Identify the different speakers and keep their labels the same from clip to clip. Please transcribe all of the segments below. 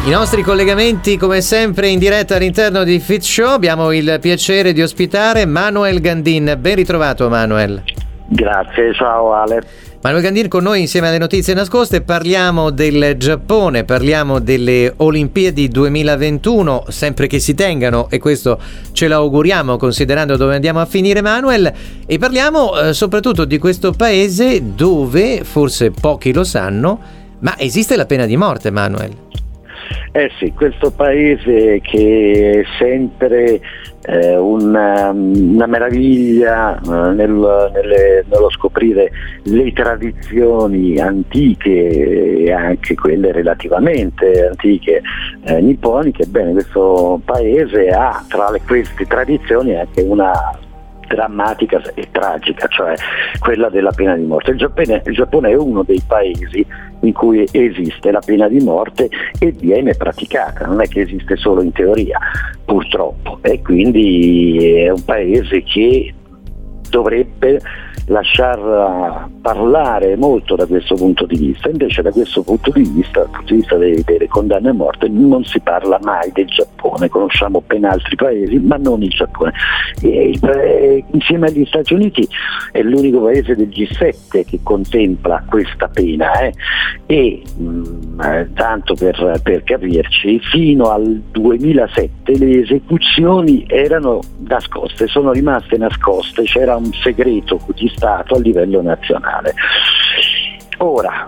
Speaker 1: I nostri collegamenti come sempre in diretta all'interno di Fit Show. Abbiamo il piacere di ospitare Manuel Gandin. Ben ritrovato Manuel.
Speaker 2: Grazie, ciao Ale.
Speaker 1: Manuel Gandin con noi insieme alle notizie nascoste. Parliamo del Giappone, parliamo delle Olimpiadi 2021, sempre che si tengano, e questo ce l'auguriamo considerando dove andiamo a finire Manuel, e parliamo soprattutto di questo paese dove, forse pochi lo sanno, ma esiste la pena di morte, Manuel.
Speaker 2: Eh sì, questo paese che è sempre una meraviglia nello scoprire le tradizioni antiche e anche quelle relativamente antiche nipponiche. Bene, questo paese ha tra queste tradizioni anche una drammatica e tragica, cioè quella della pena di morte. Il Giappone è uno dei paesi in cui esiste la pena di morte e viene praticata, non è che esiste solo in teoria, purtroppo, e quindi è un paese che dovrebbe lasciar parlare molto da questo punto di vista. Invece da questo punto di vista, delle condanne a morte, non si parla mai del Giappone. Conosciamo ben altri paesi, ma non il Giappone. Insieme agli Stati Uniti è l'unico paese del G7 che contempla questa pena, tanto per capirci, fino al 2007 le esecuzioni erano nascoste, sono rimaste nascoste, c'era un segreto di Stato a livello nazionale. Ora,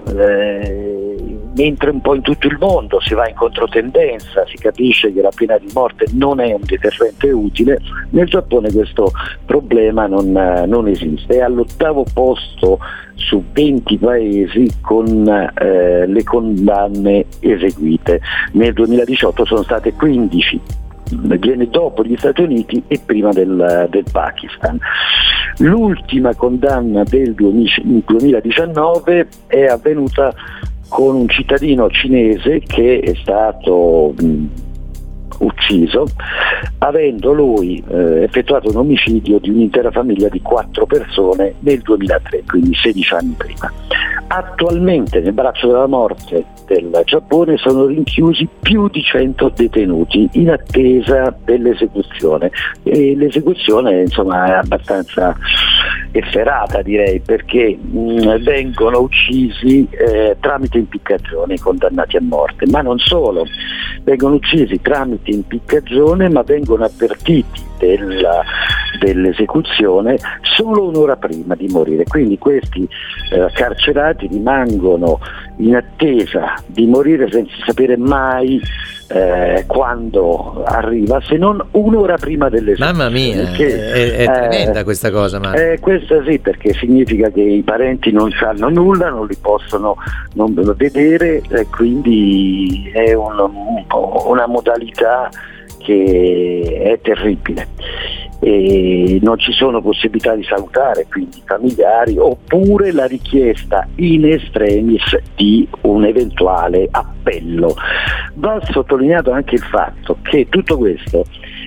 Speaker 2: mentre un po' in tutto il mondo si va in controtendenza, si capisce che la pena di morte non è un deterrente utile, nel Giappone questo problema non esiste. È all'8° posto su 20 paesi con le condanne eseguite. Nel 2018 sono state 15. Viene dopo gli Stati Uniti e prima del Pakistan. L'ultima condanna del 2019 è avvenuta con un cittadino cinese che è stato ucciso avendo lui effettuato un omicidio di un'intera famiglia di 4 persone nel 2003, quindi 16 anni prima. Attualmente nel braccio della morte del Giappone sono rinchiusi più di 100 detenuti in attesa dell'esecuzione, e l'esecuzione insomma è abbastanza efferata, direi, perché vengono uccisi tramite impiccagione i condannati a morte, ma non solo, vengono uccisi tramite impiccagione, ma vengono avvertiti dell'esecuzione solo un'ora prima di morire. Quindi questi carcerati rimangono in attesa di morire senza sapere mai quando arriva, se non un'ora prima dell'esecuzione.
Speaker 1: Mamma mia, è tremenda questa cosa.
Speaker 2: Questa sì, perché significa che i parenti non sanno nulla, non li possono non vedere, quindi è una modalità che è terribile, e non ci sono possibilità di salutare quindi i familiari, oppure la richiesta in extremis di un eventuale appello. Va sottolineato anche il fatto che tutto questo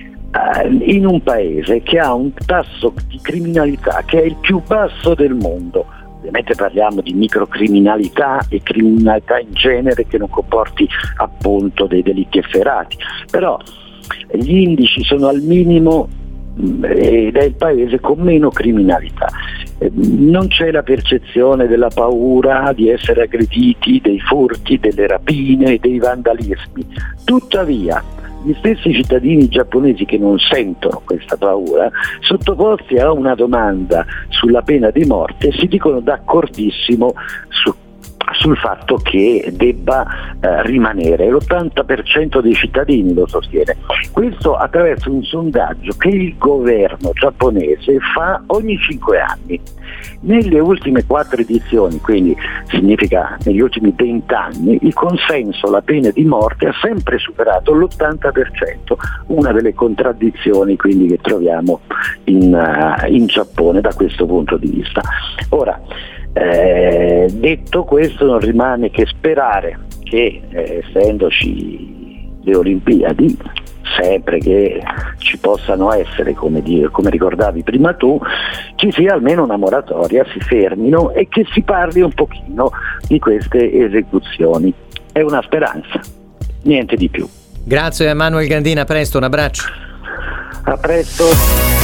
Speaker 2: in un paese che ha un tasso di criminalità che è il più basso del mondo. Ovviamente parliamo di microcriminalità e criminalità in genere che non comporti appunto dei delitti efferati, però gli indici sono al minimo ed è il paese con meno criminalità. Non c'è la percezione della paura di essere aggrediti, dei furti, delle rapine, dei vandalismi. Tuttavia gli stessi cittadini giapponesi che non sentono questa paura, sottoposti a una domanda sulla pena di morte, si dicono d'accordissimo sul fatto che debba rimanere. L'80% dei cittadini lo sostiene. Questo attraverso un sondaggio che il governo giapponese fa ogni 5 anni. Nelle ultime 4 edizioni, quindi significa negli ultimi 20 anni, il consenso alla pena di morte ha sempre superato l'80%, una delle contraddizioni quindi che troviamo in Giappone da questo punto di vista. Ora, detto questo, non rimane che sperare che essendoci le Olimpiadi, sempre che ci possano essere, come ricordavi prima tu, ci sia almeno una moratoria, si fermino e che si parli un pochino di queste esecuzioni. È una speranza. niente di più.
Speaker 1: Grazie a Emanuele Gandina, a presto, un abbraccio.
Speaker 2: A presto.